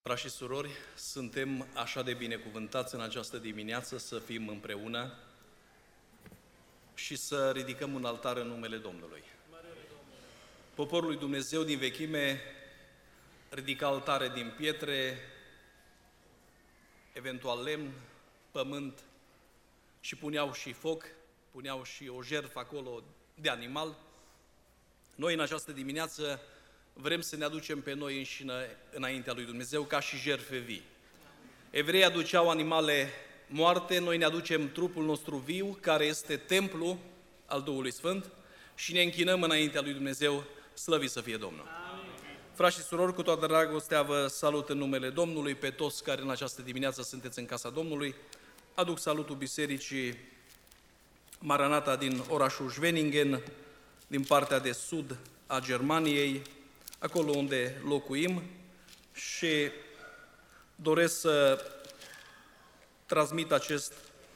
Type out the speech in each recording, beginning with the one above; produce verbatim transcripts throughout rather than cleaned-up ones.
Frați și surori, suntem așa de binecuvântați în această dimineață să fim împreună și să ridicăm un altar în numele Domnului. Poporul lui Dumnezeu din vechime ridica altare din pietre, eventual lemn, pământ și puneau și foc, puneau și o jertfă acolo de animal. Noi în această dimineață vrem să ne aducem pe noi înșine înaintea lui Dumnezeu ca și jertfe vii. Evreii aduceau animale moarte, noi ne aducem trupul nostru viu, care este templu al Duhului Sfânt, și ne închinăm înaintea lui Dumnezeu, slăvit să fie Domnul. Amin. Frați și surori, cu toată dragostea vă salut în numele Domnului pe toți care în această dimineață sunteți în casa Domnului. Aduc salutul Bisericii Maranata din orașul Schwenningen, din partea de sud a Germaniei, acolo unde locuim, și doresc să transmit acest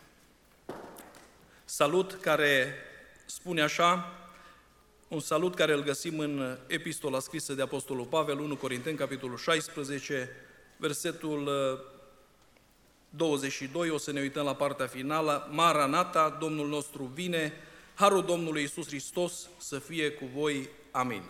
salut care spune așa, un salut care îl găsim în epistola scrisă de Apostolul Pavel, unu Corinteni, capitolul șaisprezece, versetul douăzeci și doi, o să ne uităm la partea finală. Maranata, Domnul nostru vine, harul Domnului Iisus Hristos să fie cu voi. Amin.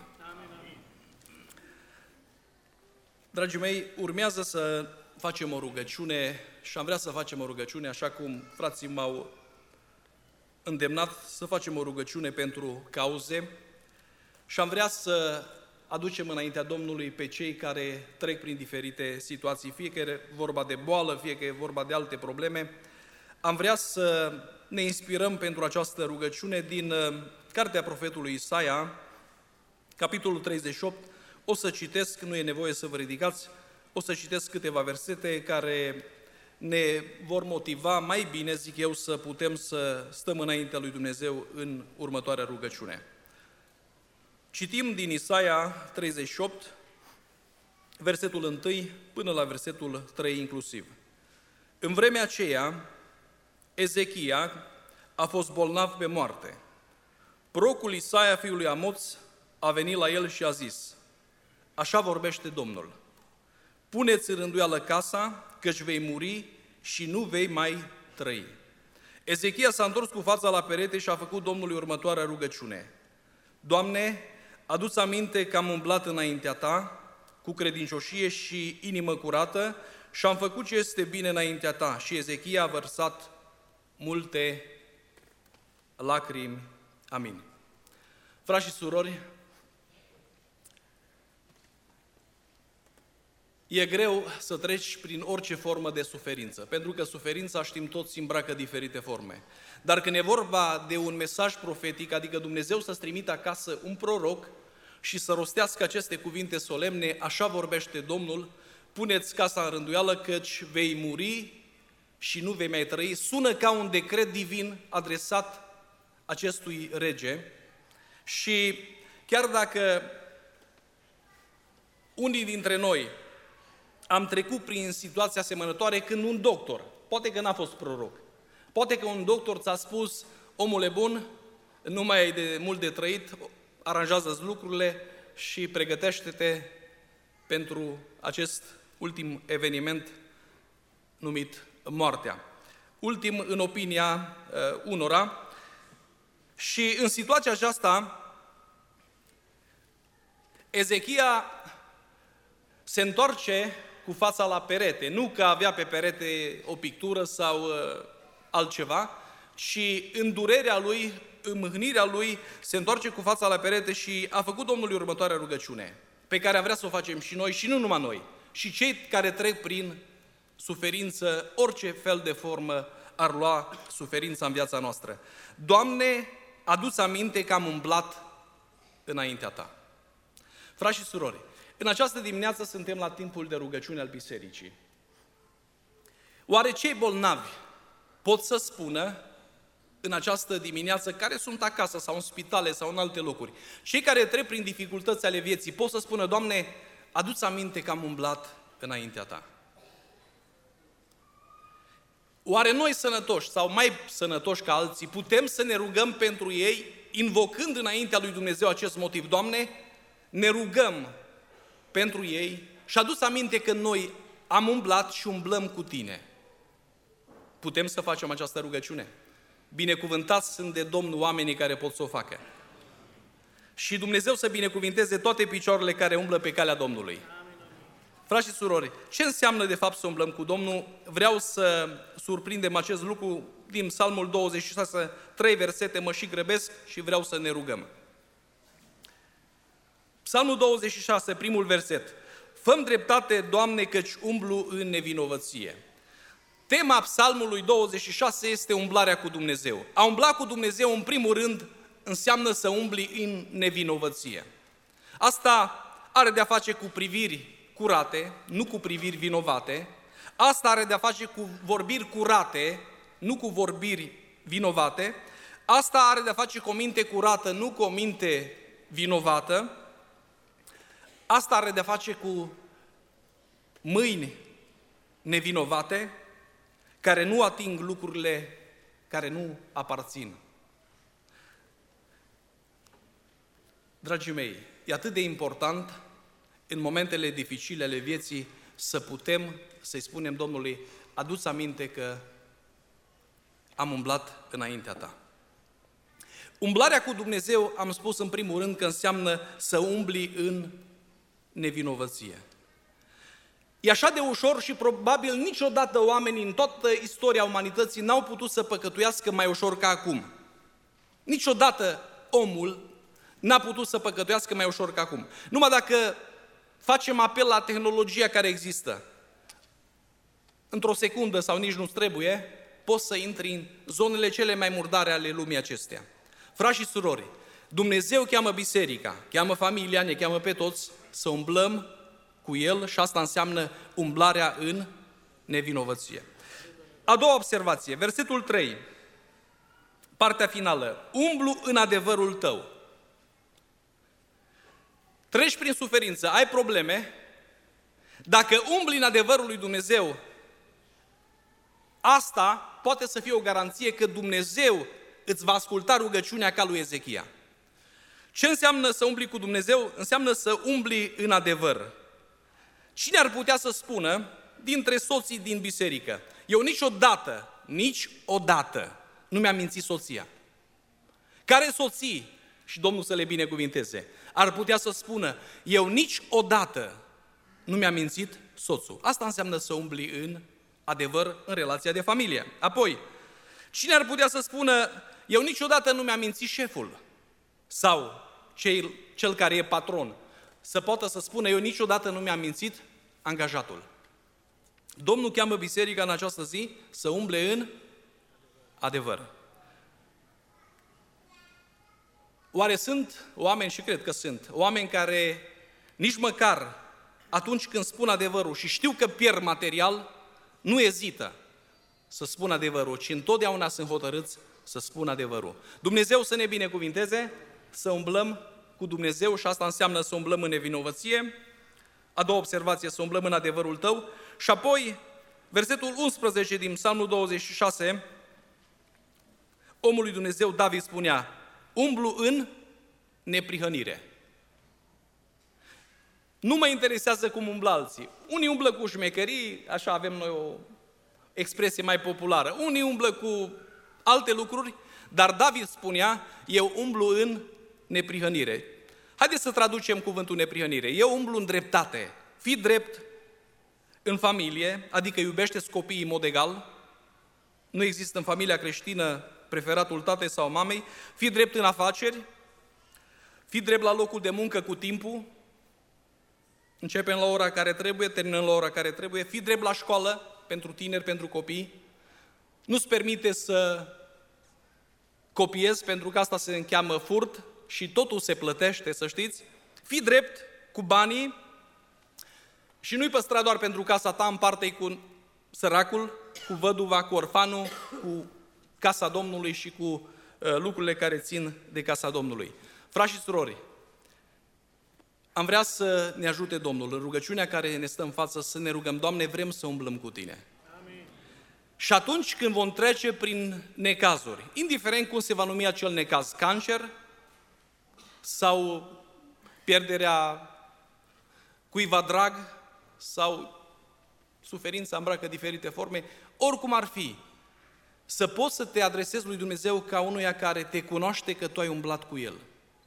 Dragii mei, urmează să facem o rugăciune și am vrea să facem o rugăciune, așa cum frații m-au îndemnat să facem o rugăciune pentru cauze, și am vrea să aducem înaintea Domnului pe cei care trec prin diferite situații, fie că e vorba de boală, fie că e vorba de alte probleme. Am vrea să ne inspirăm pentru această rugăciune din cartea profetului Isaia, capitolul treizeci și opt. O să citesc, nu e nevoie să vă ridicați, o să citesc câteva versete care ne vor motiva mai bine, zic eu, să putem să stăm înaintea lui Dumnezeu în următoarea rugăciune. Citim din Isaia treizeci și opt, versetul unu până la versetul trei inclusiv. În vremea aceea, Ezechia a fost bolnav pe moarte. Prorocul Isaia, fiul lui Amoț, a venit la el și a zis: așa vorbește Domnul: puneți în rânduială casa, căci vei muri și nu vei mai trăi. Ezechia s-a întors cu fața la perete și a făcut Domnului următoarea rugăciune: Doamne, adu-ți aminte că am umblat înaintea Ta cu credincioșie și inimă curată și am făcut ce este bine înaintea Ta. Și Ezechia a vărsat multe lacrimi. Amin. Frați și surori, e greu să treci prin orice formă de suferință, pentru că suferința, știm toți, îmbracă diferite forme. Dar când e vorba de un mesaj profetic, adică Dumnezeu să-ți trimită acasă un proroc și să rostească aceste cuvinte solemne: așa vorbește Domnul, puneți casa în rânduială, căci vei muri și nu vei mai trăi, sună ca un decret divin adresat acestui rege. Și chiar dacă unii dintre noi am trecut prin situația asemănătoare când un doctor, poate că n-a fost proroc, poate că un doctor ți-a spus: omule bun, nu mai ai de mult de trăit, aranjează-ți lucrurile și pregătește-te pentru acest ultim eveniment numit moartea. Ultim în opinia uh, unora. Și în situația aceasta, Ezechia se întoarce cu fața la perete, nu că avea pe perete o pictură sau uh, altceva, ci în durerea lui, în mâhnirea lui, se întoarce cu fața la perete și a făcut Domnului următoarea rugăciune, pe care am vrea să o facem și noi, și nu numai noi, și cei care trec prin suferință, orice fel de formă ar lua suferința în viața noastră. Doamne, adu-ți aminte că am umblat înaintea Ta. Frați și surori, în această dimineață suntem la timpul de rugăciune al bisericii. Oare cei bolnavi pot să spună în această dimineață, care sunt acasă sau în spitale sau în alte locuri, cei care trec prin dificultăți ale vieții, pot să spună: Doamne, adu-ți aminte că am umblat înaintea Ta? Oare noi sănătoși sau mai sănătoși ca alții putem să ne rugăm pentru ei, invocând înaintea lui Dumnezeu acest motiv? Doamne, ne rugăm pentru ei și adu-ți aminte că noi am umblat și umblăm cu tine. Putem să facem această rugăciune? Binecuvântați sunt de Domnul oamenii care pot să o facă. Și Dumnezeu să binecuvinteze toate picioarele care umblă pe calea Domnului. Frați și surori, ce înseamnă de fapt să umblăm cu Domnul? Vreau să surprindem acest lucru din Psalmul douăzeci și șase, trei versete, mă și grăbesc și vreau să ne rugăm. Psalmul douăzeci și șase, primul verset. Fă-mi dreptate, Doamne, căci umblu în nevinovăție. Tema Psalmului douăzeci și șase este umblarea cu Dumnezeu. A umbla cu Dumnezeu, în primul rând, înseamnă să umbli în nevinovăție. Asta are de-a face cu priviri curate, nu cu priviri vinovate. Asta are de-a face cu vorbiri curate, nu cu vorbiri vinovate. Asta are de-a face cu o minte curată, nu cu o minte vinovată. Asta are de-a face cu mâini nevinovate, care nu ating lucrurile care nu aparțin. Dragii mei, e atât de important în momentele dificile ale vieții să putem să-i spunem Domnului, adu-ți aminte că am umblat înaintea ta. Umblarea cu Dumnezeu, am spus în primul rând că înseamnă să umbli în nevinovăție. E așa de ușor și probabil niciodată oamenii în toată istoria umanității n-au putut să păcătuiască mai ușor ca acum. Niciodată omul n-a putut să păcătuiască mai ușor ca acum. Numai dacă facem apel la tehnologia care există, într-o secundă sau nici nu-ți trebuie, poți să intri în zonele cele mai murdare ale lumii acesteia. Frați și surori, Dumnezeu cheamă biserica, cheamă familia, ne cheamă pe toți să umblăm cu El și asta înseamnă umblarea în nevinovăție. A doua observație, versetul trei, partea finală. Umblu în adevărul tău. Treci prin suferință, ai probleme, dacă umbli în adevărul lui Dumnezeu, asta poate să fie o garanție că Dumnezeu îți va asculta rugăciunea ca lui Ezechia. Ce înseamnă să umbli cu Dumnezeu? Înseamnă să umbli în adevăr. Cine ar putea să spună dintre soții din biserică, eu niciodată, niciodată nu mi-am mințit soția? Care soții, și Domnul să le binecuvinteze, ar putea să spună, eu niciodată nu mi-am mințit soțul? Asta înseamnă să umbli în adevăr în relația de familie. Apoi, cine ar putea să spună, eu niciodată nu mi-am mințit șeful? Sau cel, cel care e patron, să poată să spună, eu niciodată nu mi-am mințit angajatul. Domnul cheamă biserica în această zi să umble în adevăr. Oare sunt oameni, și cred că sunt, oameni care nici măcar atunci când spun adevărul și știu că pierd material, nu ezită să spună adevărul, ci întotdeauna sunt hotărâți să spună adevărul. Dumnezeu să ne binecuvinteze, să umblăm cu Dumnezeu și asta înseamnă să umblăm în nevinovăție. A doua observație, să umblăm în adevărul tău. Și apoi, versetul unsprezece din Psalmul douăzeci și șase, omul lui Dumnezeu David spunea, umblu în neprihănire. Nu mă interesează cum umblă alții. Unii umblă cu șmecherii, așa avem noi o expresie mai populară. Unii umblă cu alte lucruri, dar David spunea, eu umblu în neprihănire. Haideți să traducem cuvântul neprihănire. Eu umblu în dreptate. Fii drept în familie, adică iubește-ți copiii în mod egal. Nu există în familia creștină preferatul tatei sau mamei. Fii drept în afaceri. Fii drept la locul de muncă cu timpul. Începem la ora care trebuie, terminăm la ora care trebuie. Fii drept la școală, pentru tineri, pentru copii. Nu-ți permite să copiezi, pentru că asta se încheamă furt și totul se plătește, să știți. Fii drept cu banii și nu-i păstra doar pentru casa ta, împarte-i cu săracul, cu văduva, cu orfanul, cu casa Domnului și cu uh, lucrurile care țin de casa Domnului. Frați și surori, am vrea să ne ajute Domnul în rugăciunea care ne stă în față, să ne rugăm, Doamne, vrem să umblăm cu Tine. Amin. Și atunci când vom trece prin necazuri, indiferent cum se va numi acel necaz, cancer sau pierderea cuiva drag sau suferința îmbracă diferite forme, oricum ar fi, să poți să te adresezi lui Dumnezeu ca unuia care te cunoaște că tu ai umblat cu El.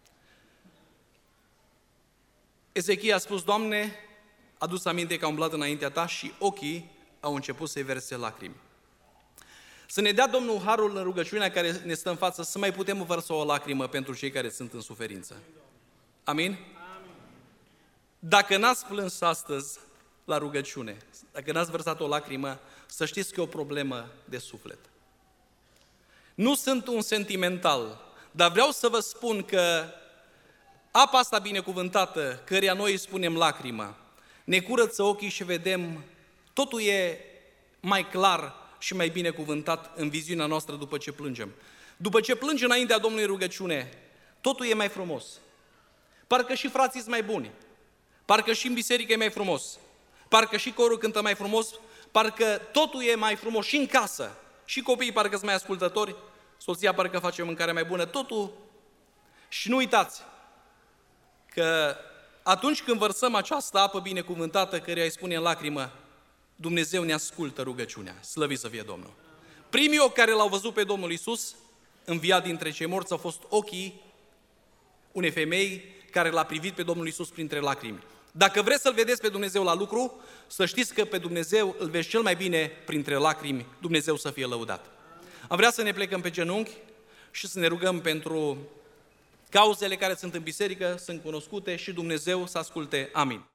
Ezechia a spus, Doamne, adus aminte că a umblat înaintea Ta și ochii au început să-i verse lacrimi. Să ne dea Domnul harul în rugăciunea care ne stă în față să mai putem vărsa o lacrimă pentru cei care sunt în suferință. Amin? Amin. Dacă n-ați plâns astăzi la rugăciune, dacă n-ați vărsat o lacrimă, să știți că e o problemă de suflet. Nu sunt un sentimental, dar vreau să vă spun că apa asta binecuvântată, căreia noi îi spunem lacrimă, ne curăță ochii și vedem, totul e mai clar și mai binecuvântat în viziunea noastră după ce plângem. După ce plângi înaintea Domnului rugăciune, totul e mai frumos. Parcă și frații sunt mai buni, parcă și în biserică e mai frumos, parcă și corul cântă mai frumos, parcă totul e mai frumos și în casă. Și copiii parcă sunt mai ascultători, soția parcă face mâncare mai bună, totul. Și nu uitați că atunci când vărsăm această apă binecuvântată căreia îi spune în lacrimă, Dumnezeu ne ascultă rugăciunea. Slăvit să fie Domnul. Primii ochi care l-au văzut pe Domnul Iisus, înviat dintre cei morți, au fost ochii unei femei care l-a privit pe Domnul Iisus printre lacrimi. Dacă vreți să-L vedeți pe Dumnezeu la lucru, să știți că pe Dumnezeu îl vezi cel mai bine printre lacrimi. Dumnezeu să fie lăudat. Am vrea să ne plecăm pe genunchi și să ne rugăm pentru cauzele care sunt în biserică, sunt cunoscute și Dumnezeu să asculte. Amin.